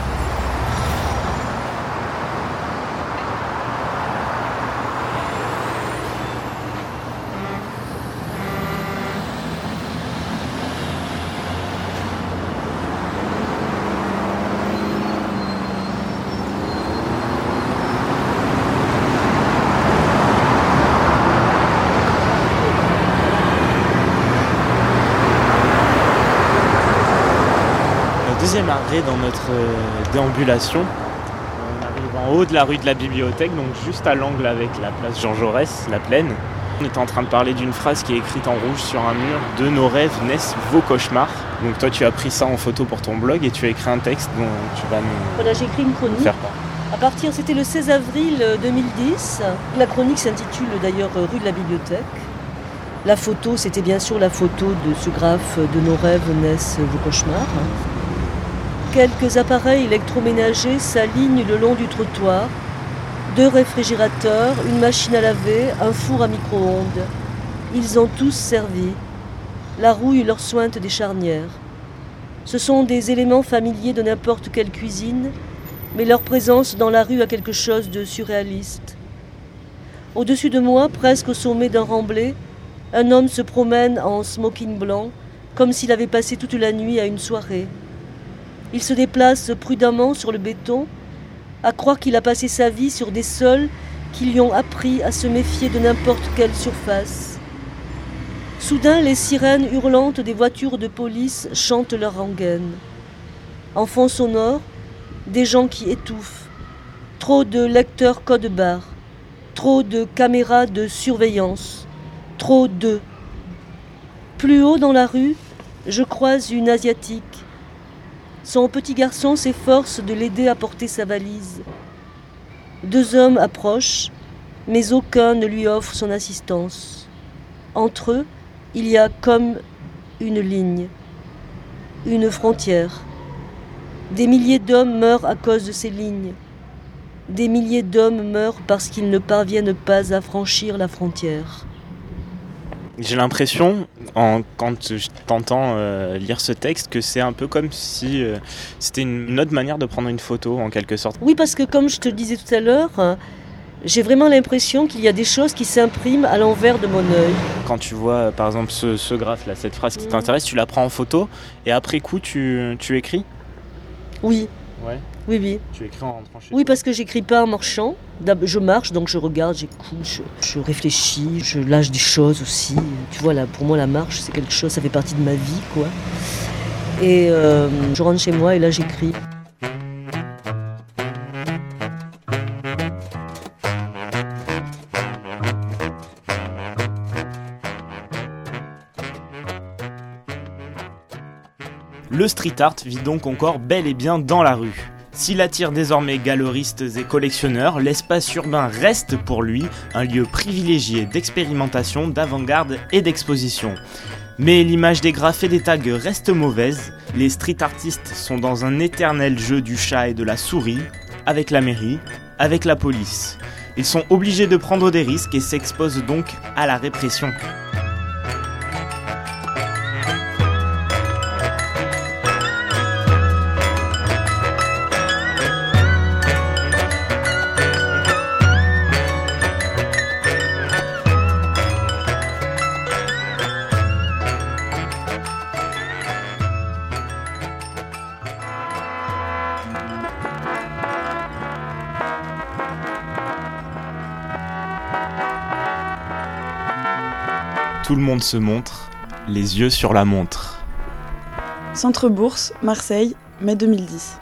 Deuxième arrêt dans notre euh, déambulation. On arrive en haut de la rue de la Bibliothèque, donc juste à l'angle avec la place Jean Jaurès, la Plaine. On est en train de parler d'une phrase qui est écrite en rouge sur un mur. « De nos rêves naissent vos cauchemars ». Donc toi tu as pris ça en photo pour ton blog et tu as écrit un texte dont tu vas nous voilà, j'ai écrit une chronique. faire part. À partir, c'était le seize avril deux mille dix. La chronique s'intitule d'ailleurs « Rue de la Bibliothèque ». La photo, c'était bien sûr la photo de ce graphe « De nos rêves naissent vos cauchemars ». Quelques appareils électroménagers s'alignent le long du trottoir. Deux réfrigérateurs, une machine à laver, un four à micro-ondes. Ils ont tous servi. La rouille leur sointe des charnières. Ce sont des éléments familiers de n'importe quelle cuisine, mais leur présence dans la rue a quelque chose de surréaliste. Au-dessus de moi, presque au sommet d'un remblai, un homme se promène en smoking blanc, comme s'il avait passé toute la nuit à une soirée. Il se déplace prudemment sur le béton, à croire qu'il a passé sa vie sur des sols qui lui ont appris à se méfier de n'importe quelle surface. Soudain, les sirènes hurlantes des voitures de police chantent leur rengaine. En fond sonore, des gens qui étouffent. Trop de lecteurs code-barres. Trop de caméras de surveillance. Trop de... Plus haut dans la rue, je croise une Asiatique. Son petit garçon s'efforce de l'aider à porter sa valise. Deux hommes approchent, mais aucun ne lui offre son assistance. Entre eux, il y a comme une ligne, une frontière. Des milliers d'hommes meurent à cause de ces lignes. Des milliers d'hommes meurent parce qu'ils ne parviennent pas à franchir la frontière. J'ai l'impression, en, quand je t'entends euh, lire ce texte, que c'est un peu comme si euh, c'était une, une autre manière de prendre une photo, en quelque sorte. Oui, parce que comme je te le disais tout à l'heure, euh, j'ai vraiment l'impression qu'il y a des choses qui s'impriment à l'envers de mon œil. Quand tu vois, euh, par exemple, ce, ce graphe-là, cette phrase qui mmh. t'intéresse, tu la prends en photo, et après coup, tu, tu écris ? Oui. Ouais. Oui, oui. Tu écris en rentrant chez Oui, toi. parce que j'écris pas en marchant. Je marche, donc je regarde, j'écoute, je, je réfléchis, je lâche des choses aussi. Tu vois, là, pour moi, la marche, c'est quelque chose, ça fait partie de ma vie, quoi. Et euh, je rentre chez moi et là, j'écris. Le street art vit donc encore bel et bien dans la rue. S'il attire désormais galeristes et collectionneurs, l'espace urbain reste pour lui un lieu privilégié d'expérimentation, d'avant-garde et d'exposition. Mais l'image des graphes et des tags reste mauvaise, les street artistes sont dans un éternel jeu du chat et de la souris, avec la mairie, avec la police. Ils sont obligés de prendre des risques et s'exposent donc à la répression. Tout le monde se montre, les yeux sur la montre. Centre Bourse, Marseille, mai deux mille dix.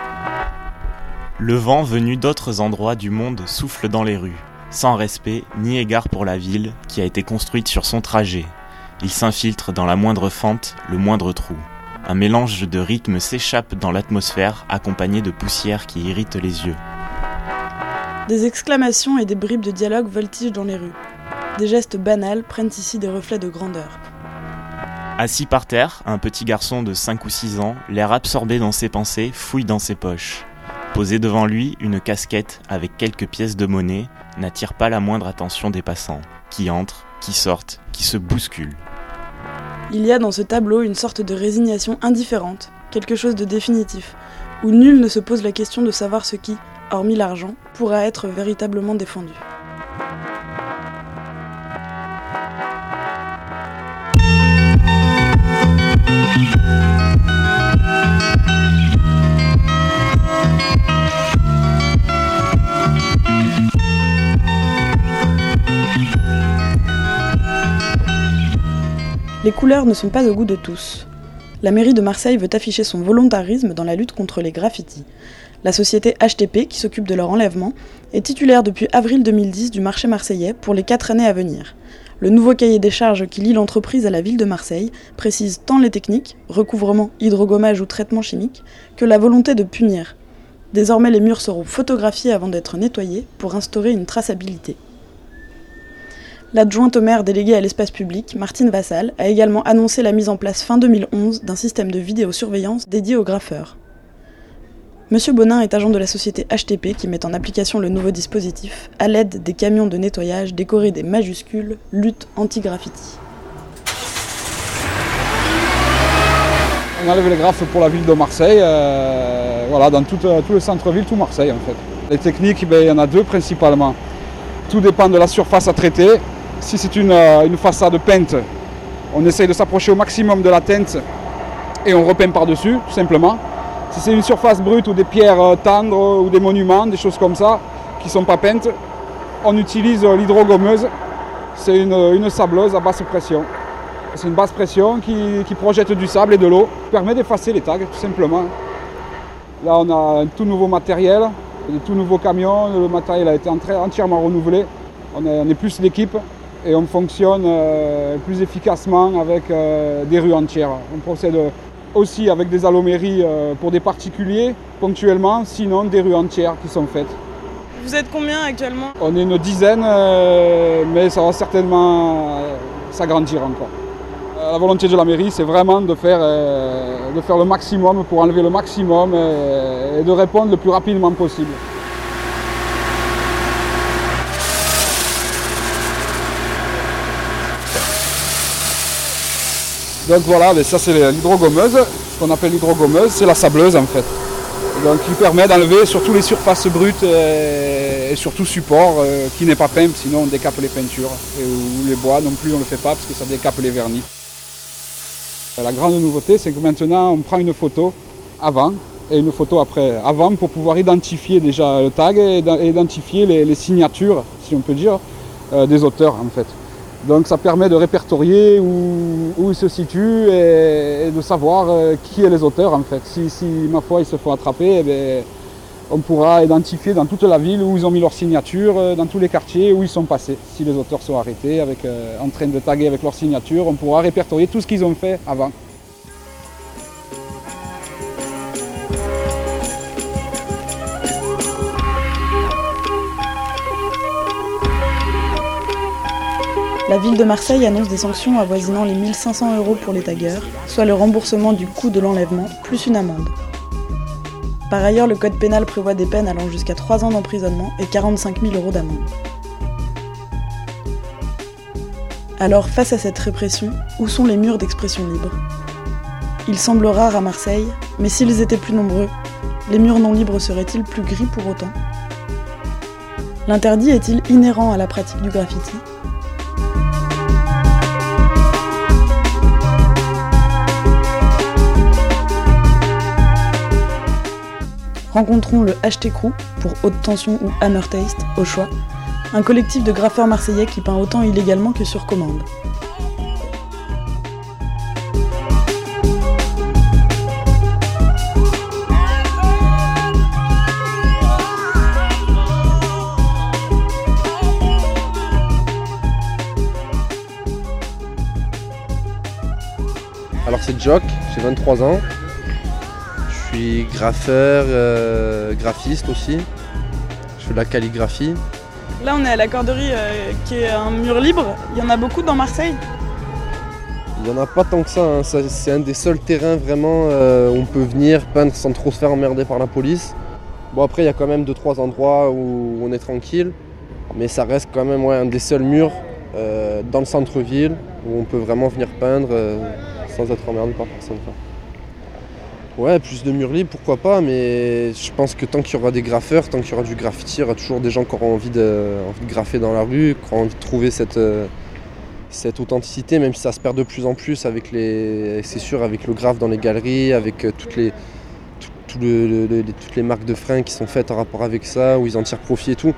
Le vent venu d'autres endroits du monde souffle dans les rues, sans respect ni égard pour la ville qui a été construite sur son trajet. Il s'infiltre dans la moindre fente, le moindre trou. Un mélange de rythmes s'échappe dans l'atmosphère, accompagné de poussière qui irrite les yeux. Des exclamations et des bribes de dialogue voltigent dans les rues. Des gestes banals prennent ici des reflets de grandeur. Assis par terre, un petit garçon de cinq ou six ans, l'air absorbé dans ses pensées, fouille dans ses poches. Posé devant lui, une casquette avec quelques pièces de monnaie n'attire pas la moindre attention des passants, qui entrent, qui sortent, qui se bousculent. Il y a dans ce tableau une sorte de résignation indifférente, quelque chose de définitif, où nul ne se pose la question de savoir ce qui, hormis l'argent, pourra être véritablement défendu. Les couleurs ne sont pas au goût de tous. La mairie de Marseille veut afficher son volontarisme dans la lutte contre les graffitis. La société H T P, qui s'occupe de leur enlèvement, est titulaire depuis avril deux mille dix du marché marseillais pour les quatre années à venir. Le nouveau cahier des charges qui lie l'entreprise à la ville de Marseille précise tant les techniques, recouvrement, hydrogommage ou traitement chimique, que la volonté de punir. Désormais, les murs seront photographiés avant d'être nettoyés pour instaurer une traçabilité. L'adjointe au maire déléguée à l'espace public, Martine Vassal, a également annoncé la mise en place fin deux mille onze d'un système de vidéosurveillance dédié aux graffeurs. Monsieur Bonin est agent de la société H T P qui met en application le nouveau dispositif à l'aide des camions de nettoyage décorés des majuscules « Lutte anti-graffiti ». On enlève les graphes pour la ville de Marseille, euh, voilà, dans tout, euh, tout le centre-ville, tout Marseille en fait. Les techniques, ben, il y en a deux principalement. Tout dépend de la surface à traiter. Si c'est une, euh, une façade peinte, on essaye de s'approcher au maximum de la teinte et on repeint par-dessus, tout simplement. Si c'est une surface brute ou des pierres tendres ou des monuments, des choses comme ça, qui ne sont pas peintes, on utilise l'hydrogommeuse. C'est une, une sableuse à basse pression. C'est une basse pression qui, qui projette du sable et de l'eau, qui permet d'effacer les tags tout simplement. Là on a un tout nouveau matériel, des tout nouveaux camions, le matériel a été entièrement renouvelé. On est, on est plus l'équipe et on fonctionne euh, plus efficacement avec euh, des rues entières. On procède aussi avec des alloméries euh, pour des particuliers ponctuellement, sinon des rues entières qui sont faites. Vous êtes combien actuellement? On est une dizaine, euh, mais ça va certainement euh, s'agrandir encore. La volonté de la mairie, c'est vraiment de faire, euh, de faire le maximum pour enlever le maximum et, et de répondre le plus rapidement possible. Donc voilà, mais ça c'est l'hydrogommeuse, ce qu'on appelle l'hydrogommeuse, c'est la sableuse en fait. Et donc qui permet d'enlever surtout les surfaces brutes et, et surtout support euh, qui n'est pas peint, sinon on décape les peintures. Et, ou les bois non plus on ne le fait pas parce que ça décape les vernis. La grande nouveauté, c'est que maintenant on prend une photo avant et une photo après. Avant pour pouvoir identifier déjà le tag et identifier les, les signatures, si on peut dire, euh, des auteurs en fait. Donc ça permet de répertorier où, où ils se situent et, et de savoir euh, qui est les auteurs en fait. Si, si ma foi ils se font attraper, eh bien, on pourra identifier dans toute la ville où ils ont mis leur signature, dans tous les quartiers où ils sont passés. Si les auteurs sont arrêtés avec, euh, en train de taguer avec leur signature, on pourra répertorier tout ce qu'ils ont fait avant. La ville de Marseille annonce des sanctions avoisinant les mille cinq cents euros pour les taggeurs, soit le remboursement du coût de l'enlèvement, plus une amende. Par ailleurs, le code pénal prévoit des peines allant jusqu'à trois ans d'emprisonnement et quarante-cinq mille euros d'amende. Alors, face à cette répression, où sont les murs d'expression libre? Ils semblent rares à Marseille, mais s'ils étaient plus nombreux, les murs non libres seraient-ils plus gris pour autant? L'interdit est-il inhérent à la pratique du graffiti? Rencontrons le H T Crew, pour haute tension ou Hammer Taste, au choix, un collectif de graffeurs marseillais qui peint autant illégalement que sur commande. Alors c'est Jock, j'ai vingt-trois ans. Je suis graffeur, euh, graphiste aussi. Je fais de la calligraphie. Là, on est à la Corderie, euh, qui est un mur libre. Il y en a beaucoup dans Marseille? Il n'y en a pas tant que ça, hein. ça c'est un des seuls terrains vraiment euh, où on peut venir peindre sans trop se faire emmerder par la police. Bon après, il y a quand même deux trois endroits où on est tranquille. Mais ça reste quand même ouais, un des seuls murs euh, dans le centre-ville où on peut vraiment venir peindre euh, sans être emmerdé par personne. Ouais, plus de murs libres, pourquoi pas, mais je pense que tant qu'il y aura des graffeurs, tant qu'il y aura du graffiti, il y aura toujours des gens qui auront envie de, envie de graffer dans la rue, qui auront envie de trouver cette, euh, cette authenticité, même si ça se perd de plus en plus avec les, c'est sûr, avec le graphe dans les galeries, avec euh, toutes les, tout, tout le, le, le, toutes les marques de freins qui sont faites en rapport avec ça, où ils en tirent profit et tout.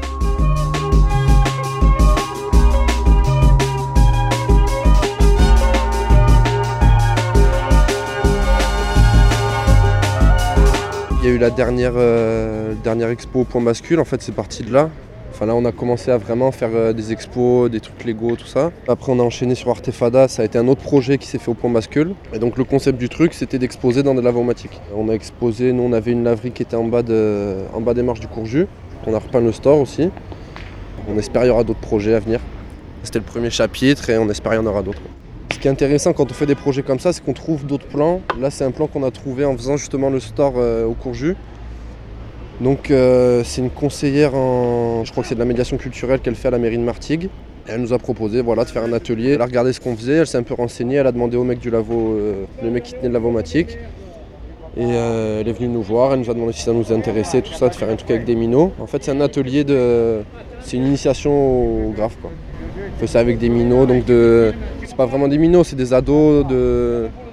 Il y a eu la dernière, euh, dernière expo au Point Bascule, en fait c'est parti de là. Enfin là on a commencé à vraiment faire euh, des expos, des trucs Lego, tout ça. Après on a enchaîné sur Artefada, ça a été un autre projet qui s'est fait au Point Bascule. Et donc le concept du truc c'était d'exposer dans des lavomatiques. On a exposé, nous on avait une laverie qui était en bas, de, en bas des marches du Courjus. On a repeint le store aussi. On espère qu'il y aura d'autres projets à venir. C'était le premier chapitre et on espère qu'il y en aura d'autres. Ce qui est intéressant quand on fait des projets comme ça, c'est qu'on trouve d'autres plans. Là, c'est un plan qu'on a trouvé en faisant justement le store euh, au Courjus. Donc, euh, c'est une conseillère en... Je crois que c'est de la médiation culturelle qu'elle fait à la mairie de Martigues. Et elle nous a proposé voilà, de faire un atelier. Elle a regardé ce qu'on faisait, elle s'est un peu renseignée. Elle a demandé au mec du lavo, euh, le mec qui tenait le lavomatique. Et euh, elle est venue nous voir, elle nous a demandé si ça nous intéressait, tout ça, de faire un truc avec des minots. En fait, c'est un atelier de... C'est une initiation au graphe, quoi. On fait ça avec des minots, donc de... C'est pas vraiment des minots, c'est des ados de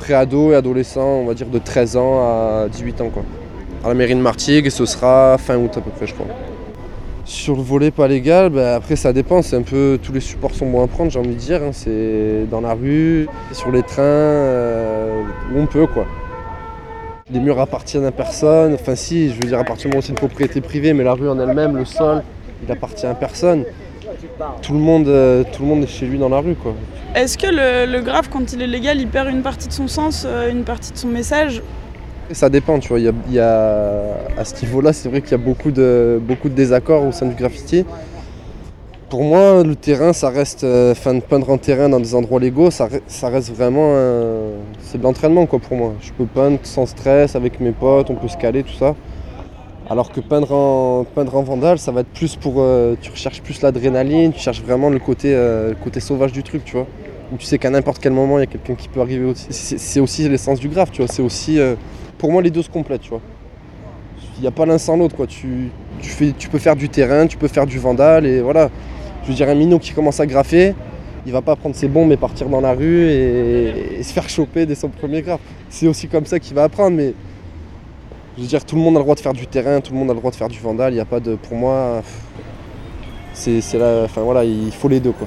pré-ado et adolescent, on va dire de treize ans à dix-huit ans quoi. À la mairie de Martigues, et ce sera fin août à peu près je crois. Sur le volet pas légal, bah après ça dépend, c'est un peu, tous les supports sont bons à prendre j'ai envie de dire, hein. C'est dans la rue, sur les trains, euh, où on peut quoi. Les murs appartiennent à personne, enfin si, je veux dire à partir du moment où c'est une propriété privée, mais la rue en elle-même, le sol, il appartient à personne. Tout le monde, euh, tout le monde est chez lui dans la rue quoi. Est-ce que le, le graphe, quand il est légal, il perd une partie de son sens, euh, une partie de son message ? Ça dépend, tu vois, il y a, il y a, à ce niveau-là, c'est vrai qu'il y a beaucoup de, beaucoup de désaccords au sein du graffiti. Pour moi, le terrain, ça reste, enfin, de peindre en terrain dans des endroits légaux, ça, ça reste vraiment, un, c'est de l'entraînement quoi pour moi. Je peux peindre sans stress, avec mes potes, on peut se caler, tout ça. Alors que peindre en, peindre en vandale, ça va être plus pour, euh, tu recherches plus l'adrénaline, tu cherches vraiment le côté, euh, le côté sauvage du truc, tu vois. Où tu sais qu'à n'importe quel moment, il y a quelqu'un qui peut arriver aussi. C'est, c'est aussi l'essence du graphe, tu vois, c'est aussi... Euh, pour moi, les deux se complètent, tu vois. Il n'y a pas l'un sans l'autre, quoi. Tu, tu, fais, tu peux faire du terrain, tu peux faire du vandal, et voilà. Je veux dire, un minot qui commence à graffer, il va pas prendre ses bombes et partir dans la rue et, et se faire choper dès son premier graphe. C'est aussi comme ça qu'il va apprendre, mais... Je veux dire, tout le monde a le droit de faire du terrain, tout le monde a le droit de faire du vandal, il n'y a pas de... Pour moi, c'est, c'est là... Enfin voilà, il faut les deux, quoi.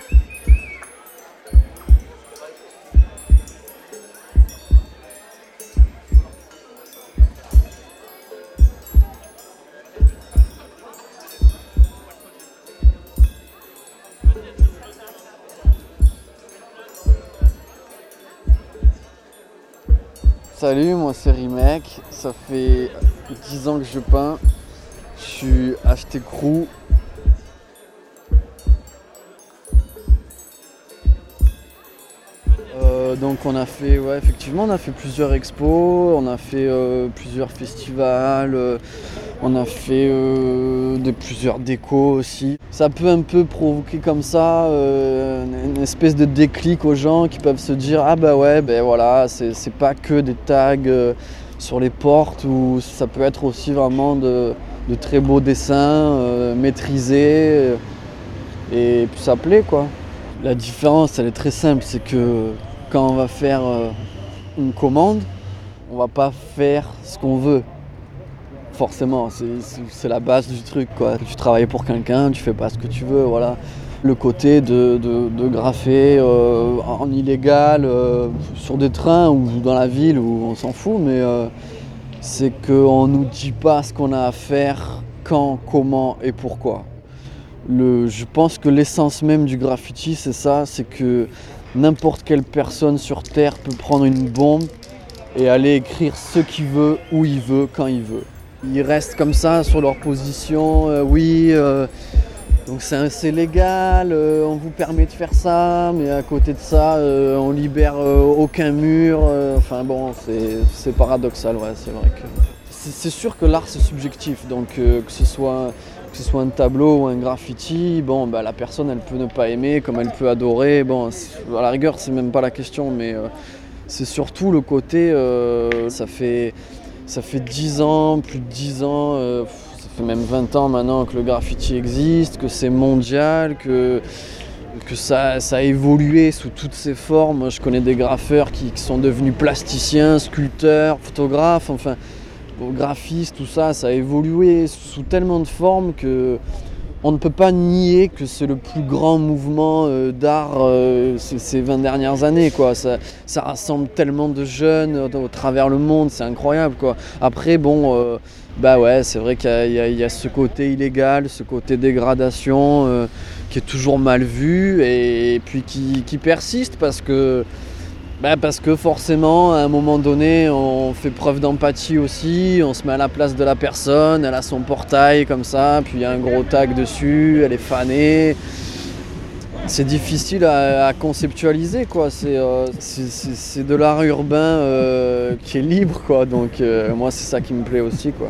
Salut, moi c'est Rimek, ça fait dix ans que je peins, je suis H T Crew. Euh, donc on a fait, ouais effectivement on a fait plusieurs expos, on a fait euh, plusieurs festivals, euh, on a fait euh, de plusieurs décos aussi. Ça peut un peu provoquer comme ça euh, une espèce de déclic aux gens qui peuvent se dire ah bah ouais ben voilà c'est, c'est pas que des tags euh, sur les portes, ou ça peut être aussi vraiment de, de très beaux dessins euh, maîtrisés euh, et puis ça plaît quoi. La différence elle est très simple, c'est que quand on va faire euh, une commande, on va pas faire ce qu'on veut. Forcément, c'est, c'est, c'est la base du truc quoi. Tu travailles pour quelqu'un, tu fais pas ce que tu veux, voilà. Le côté de, de, de graffer euh, en illégal euh, sur des trains ou dans la ville où on s'en fout, mais euh, c'est qu'on nous dit pas ce qu'on a à faire, quand, comment et pourquoi. Le, je pense que l'essence même du graffiti, c'est ça, c'est que n'importe quelle personne sur Terre peut prendre une bombe et aller écrire ce qu'il veut, où il veut, quand il veut. Ils restent comme ça sur leur position, euh, oui, euh, donc c'est, c'est légal, euh, on vous permet de faire ça, mais à côté de ça, euh, on libère euh, aucun mur, euh, enfin bon, c'est, c'est paradoxal, ouais, c'est vrai que... C'est, c'est sûr que l'art c'est subjectif, donc euh, que ce soit... que ce soit un tableau ou un graffiti, bon, bah, la personne elle peut ne pas aimer comme elle peut adorer, bon, à la rigueur c'est même pas la question, mais euh, c'est surtout le côté, euh, ça fait ça fait dix ans, plus de dix ans, euh, ça fait même vingt ans maintenant que le graffiti existe, que c'est mondial, que, que ça, ça a évolué sous toutes ses formes. Moi, je connais des graffeurs qui, qui sont devenus plasticiens, sculpteurs, photographes, enfin graphistes, tout ça, ça a évolué sous tellement de formes que on ne peut pas nier que c'est le plus grand mouvement euh, d'art euh, ces, ces vingt dernières années, quoi. Ça, ça rassemble tellement de jeunes au, au travers le monde, c'est incroyable, quoi. Après, bon, euh, bah ouais, c'est vrai qu'il y a, il y a, il y a ce côté illégal, ce côté dégradation euh, qui est toujours mal vu et, et puis qui, qui persiste parce que Bah parce que forcément, à un moment donné, on fait preuve d'empathie aussi, on se met à la place de la personne, elle a son portail comme ça, puis il y a un gros tag dessus, elle est fanée. C'est difficile à, à conceptualiser, quoi. C'est, euh, c'est, c'est, c'est de l'art urbain euh, qui est libre, quoi. Donc euh, moi, c'est ça qui me plaît aussi, quoi.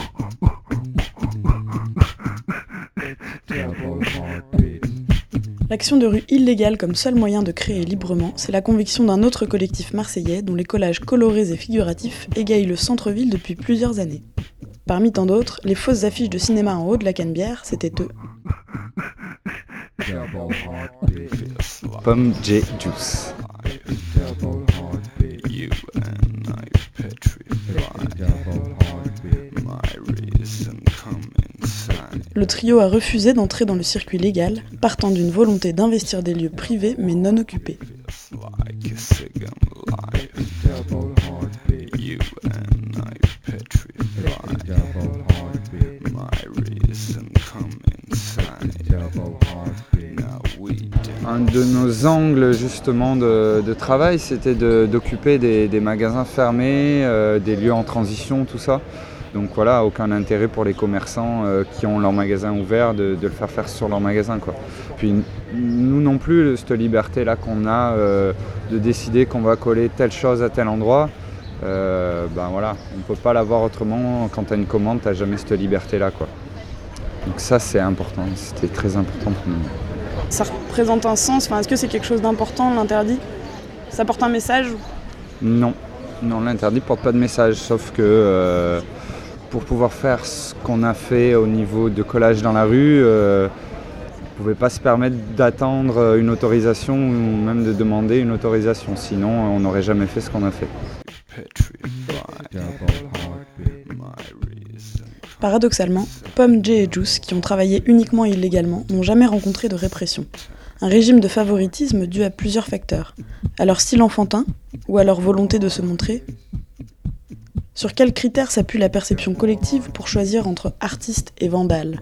La L'action de rue illégale comme seul moyen de créer librement, c'est la conviction d'un autre collectif marseillais dont les collages colorés et figuratifs égayent le centre-ville depuis plusieurs années. Parmi tant d'autres, les fausses affiches de cinéma en haut de la Canebière, c'était eux. Pomme J Juice. Le trio a refusé d'entrer dans le circuit légal, partant d'une volonté d'investir des lieux privés mais non occupés. Un de nos angles justement de, de travail, c'était de, d'occuper des, des magasins fermés, euh, des lieux en transition, tout ça. Donc voilà, aucun intérêt pour les commerçants euh, qui ont leur magasin ouvert de, de le faire faire sur leur magasin, quoi. Puis nous non plus, cette liberté-là qu'on a euh, de décider qu'on va coller telle chose à tel endroit, euh, ben voilà, on ne peut pas l'avoir autrement. Quand tu as une commande, tu n'as jamais cette liberté-là, quoi. Donc ça, c'est important, c'était très important pour nous. Ça représente un sens, enfin, est-ce que c'est quelque chose d'important, l'interdit? Ça porte un message? Non, non, l'interdit ne porte pas de message, sauf que euh, pour pouvoir faire ce qu'on a fait au niveau de collage dans la rue, euh, on ne pouvait pas se permettre d'attendre une autorisation ou même de demander une autorisation, sinon on n'aurait jamais fait ce qu'on a fait. Paradoxalement, Pomme, J et Juice, qui ont travaillé uniquement illégalement, n'ont jamais rencontré de répression. Un régime de favoritisme dû à plusieurs facteurs. À leur style enfantin, ou à leur volonté de se montrer. Sur quels critères s'appuie la perception collective pour choisir entre artiste et vandale?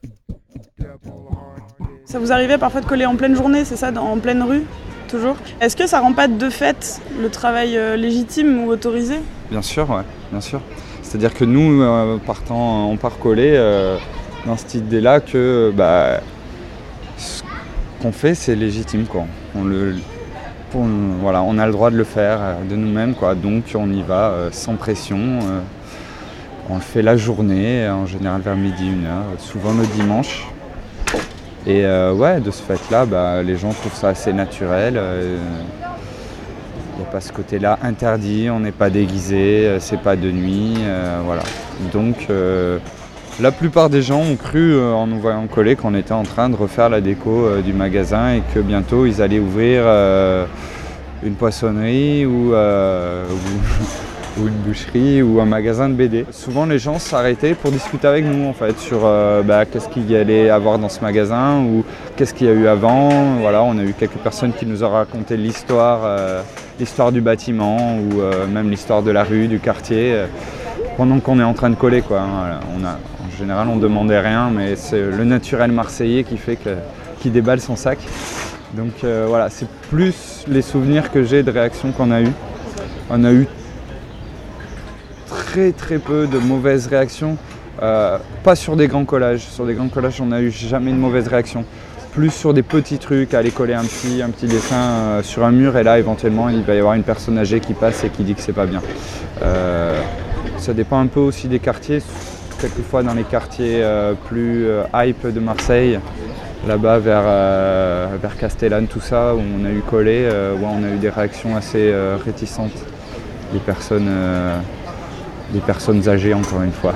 Ça vous arrivait parfois de coller en pleine journée, c'est ça, en pleine rue, toujours? Est-ce que ça rend pas de fait le travail légitime ou autorisé? Bien sûr, ouais, bien sûr. C'est-à-dire que nous, euh, partant, on part coller euh, dans cette idée-là que bah, ce qu'on fait, c'est légitime, quoi. On, le, pour, voilà, on a le droit de le faire euh, de nous-mêmes, quoi. Donc on y va euh, sans pression. Euh, on le fait la journée, en général vers midi, une heure, souvent le dimanche. Et euh, ouais, de ce fait-là, bah, les gens trouvent ça assez naturel. Euh, Il n'y a pas ce côté-là interdit, on n'est pas déguisé, c'est pas de nuit, euh, voilà. Donc euh, la plupart des gens ont cru euh, en nous voyant coller qu'on était en train de refaire la déco euh, du magasin et que bientôt ils allaient ouvrir euh, une poissonnerie ou, euh, ou, ou une boucherie ou un magasin de B D. Souvent les gens s'arrêtaient pour discuter avec nous en fait sur euh, bah, qu'est-ce qu'il y allait avoir dans ce magasin ou qu'est-ce qu'il y a eu avant. Voilà, on a eu quelques personnes qui nous ont raconté l'histoire. Euh, l'histoire du bâtiment ou euh, même l'histoire de la rue, du quartier, euh, pendant qu'on est en train de coller, quoi. Voilà, on a, en général, on ne demandait rien, mais c'est le naturel marseillais qui fait que, qui déballe son sac. Donc euh, voilà, c'est plus les souvenirs que j'ai de réactions qu'on a eues. On a eu très très peu de mauvaises réactions, euh, pas sur des grands collages. Sur des grands collages, on n'a eu jamais de mauvaises réactions. Plus sur des petits trucs, aller coller un petit, un petit dessin euh, sur un mur et là éventuellement il va y avoir une personne âgée qui passe et qui dit que c'est pas bien. Euh, ça dépend un peu aussi des quartiers, quelquefois dans les quartiers euh, plus euh, hype de Marseille, là-bas vers, euh, vers Castellane, tout ça, où on a eu collé, euh, où on a eu des réactions assez euh, réticentes. Des personnes, euh, des personnes âgées encore une fois.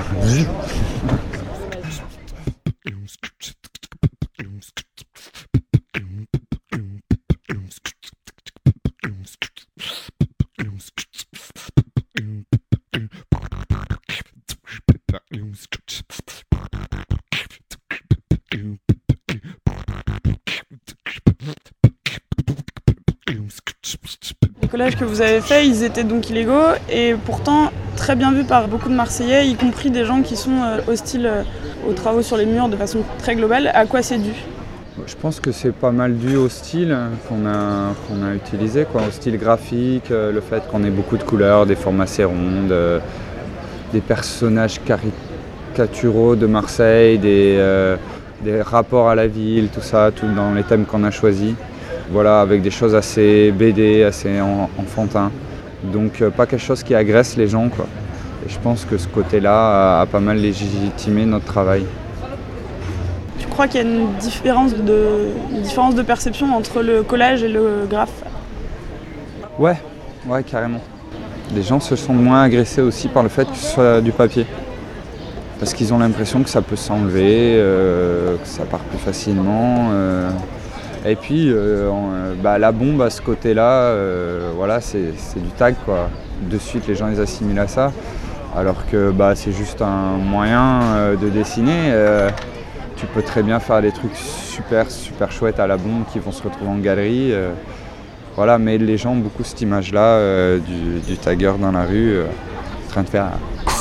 Les collages que vous avez faits, ils étaient donc illégaux et pourtant très bien vus par beaucoup de Marseillais, y compris des gens qui sont hostiles aux travaux sur les murs de façon très globale. À quoi c'est dû ? Je pense que c'est pas mal dû au style qu'on a, qu'on a utilisé, quoi, au style graphique, le fait qu'on ait beaucoup de couleurs, des formes assez rondes, des personnages caricaturaux de Marseille, des, euh, des rapports à la ville, tout ça, tout dans les thèmes qu'on a choisis. Voilà, avec des choses assez B D, assez enfantins. Donc pas quelque chose qui agresse les gens, quoi. Et je pense que ce côté-là a, a pas mal légitimé notre travail. Tu crois qu'il y a une différence de, une différence de perception entre le collage et le graphe. Ouais, ouais, carrément. Les gens se sentent moins agressés aussi par le fait que ce soit du papier. Parce qu'ils ont l'impression que ça peut s'enlever, euh, que ça part plus facilement. Euh, et puis, euh, on, bah, la bombe à ce côté-là, euh, voilà, c'est, c'est du tag, quoi. De suite, les gens les assimilent à ça. Alors que bah, c'est juste un moyen euh, de dessiner. Euh, tu peux très bien faire des trucs super, super chouettes à la bombe qui vont se retrouver en galerie. Euh, voilà, mais les gens ont beaucoup cette image-là euh, du, du tagger dans la rue, euh, en train de faire...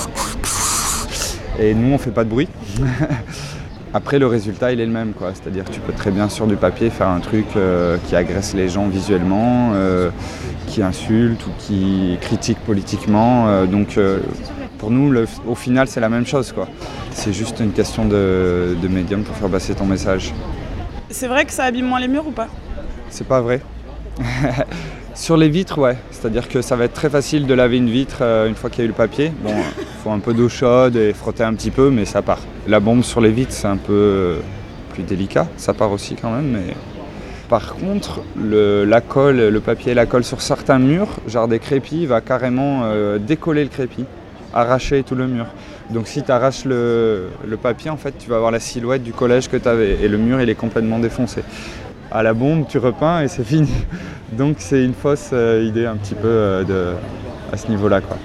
Et nous, on fait pas de bruit. Après, le résultat, il est le même, quoi. C'est-à-dire que tu peux très bien sur du papier faire un truc euh, qui agresse les gens visuellement, euh, qui insulte ou qui critique politiquement. Euh, donc, euh, pour nous, le, au final, c'est la même chose, quoi. C'est juste une question de, de médium pour faire passer ton message. C'est vrai que ça abîme moins les murs ou pas? C'est pas vrai. Sur les vitres, ouais. C'est-à-dire que ça va être très facile de laver une vitre euh, une fois qu'il y a eu le papier. Bon, il faut un peu d'eau chaude et frotter un petit peu, mais ça part. La bombe sur les vitres, c'est un peu plus délicat. Ça part aussi quand même, mais... Par contre, le, la colle, le papier et la colle sur certains murs, genre des crépis, va carrément euh, décoller le crépi, arracher tout le mur. Donc si tu arraches le, le papier, en fait, tu vas avoir la silhouette du collage que tu avais et le mur, il est complètement défoncé. À la bombe, tu repeins et c'est fini. Donc c'est une fausse euh, idée un petit peu euh, de, à ce niveau-là, quoi.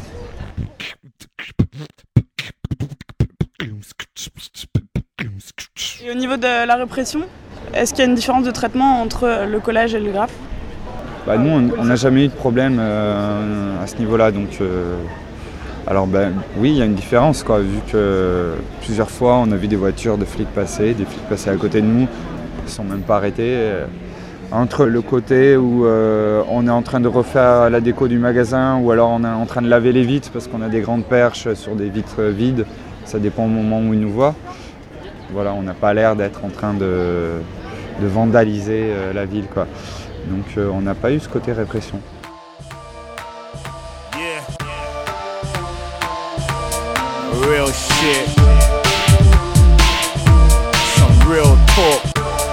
Et au niveau de la répression, est-ce qu'il y a une différence de traitement entre le collage et le graphe? Bah, nous, on n'a jamais eu de problème euh, à ce niveau-là. Donc, euh, alors ben, oui, il y a une différence, quoi, vu que plusieurs fois, on a vu des voitures de flics passer, des flics passer à côté de nous. Ils ne sont même pas arrêtés. Entre le côté où euh, on est en train de refaire la déco du magasin ou alors on est en train de laver les vitres parce qu'on a des grandes perches sur des vitres vides, ça dépend au moment où ils nous voient. Voilà, on n'a pas l'air d'être en train de, de vandaliser euh, la ville, quoi. Donc euh, on n'a pas eu ce côté répression. Yeah. Real shit. Some real talk.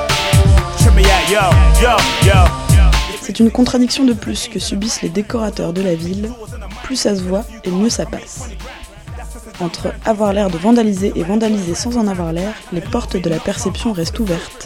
C'est une contradiction de plus que subissent les décorateurs de la ville. Plus ça se voit et mieux ça passe. Entre avoir l'air de vandaliser et vandaliser sans en avoir l'air, les portes de la perception restent ouvertes.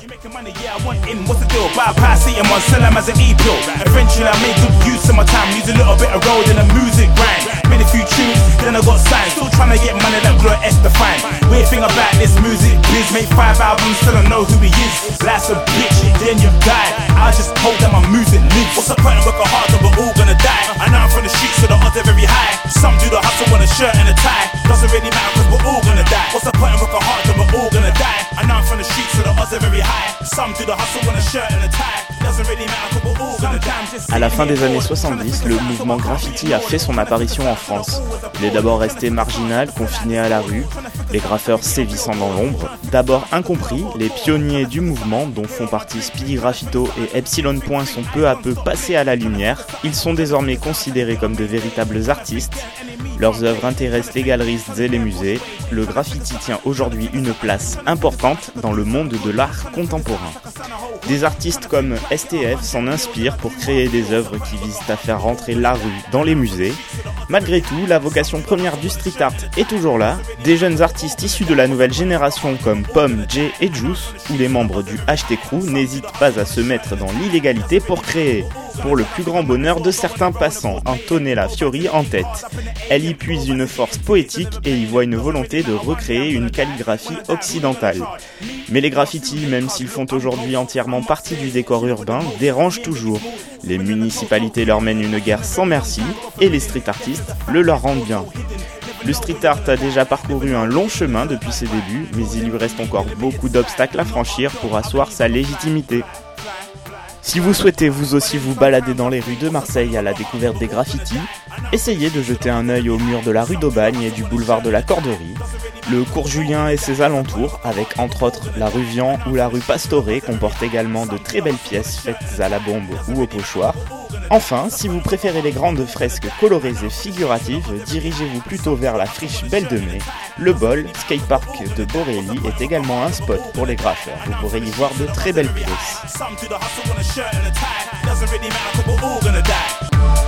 Doesn't really matter cause we're all gonna die. What's the point of working hard till we're all gonna die? And now I'm from the streets so the odds are very high. Some do the hustle on a shirt and a tie. Doesn't really matter cause we're all gonna die. À la fin des années soixante-dix, le mouvement graffiti a fait son apparition en France. Il est d'abord resté marginal, confiné à la rue, les graffeurs sévissant dans l'ombre. D'abord incompris, les pionniers du mouvement, dont font partie Speedy Graffito et Epsilon Point, sont peu à peu passés à la lumière. Ils sont désormais considérés comme de véritables artistes. Leurs œuvres intéressent les galeristes et les musées. Le graffiti tient aujourd'hui une place importante dans le monde de l'art contemporain. Des artistes comme S T F s'en inspirent pour créer des œuvres qui visent à faire rentrer la rue dans les musées. Malgré tout, la vocation première du street art est toujours là. Des jeunes artistes issus de la nouvelle génération comme Pomme, Jay et Juice, ou les membres du H T Crew n'hésitent pas à se mettre dans l'illégalité pour créer. Pour le plus grand bonheur de certains passants, Antonella Fiori en tête. Elle y puise une force poétique et y voit une volonté de recréer une calligraphie occidentale. Mais les graffitis, même s'ils font aujourd'hui entièrement partie du décor urbain, dérangent toujours. Les municipalités leur mènent une guerre sans merci et les street artistes le leur rendent bien. Le street art a déjà parcouru un long chemin depuis ses débuts, mais il lui reste encore beaucoup d'obstacles à franchir pour asseoir sa légitimité. Si vous souhaitez vous aussi vous balader dans les rues de Marseille à la découverte des graffitis, essayez de jeter un œil au mur de la rue d'Aubagne et du boulevard de la Corderie, le cours Julien et ses alentours, avec entre autres la rue Vian ou la rue Pastoré, comportent également de très belles pièces faites à la bombe ou au pochoir. Enfin, si vous préférez les grandes fresques colorées et figuratives, dirigez-vous plutôt vers la friche Belle de Mai. Le Bol, skatepark de Borély, est également un spot pour les graffeurs. Vous pourrez y voir de très belles pièces.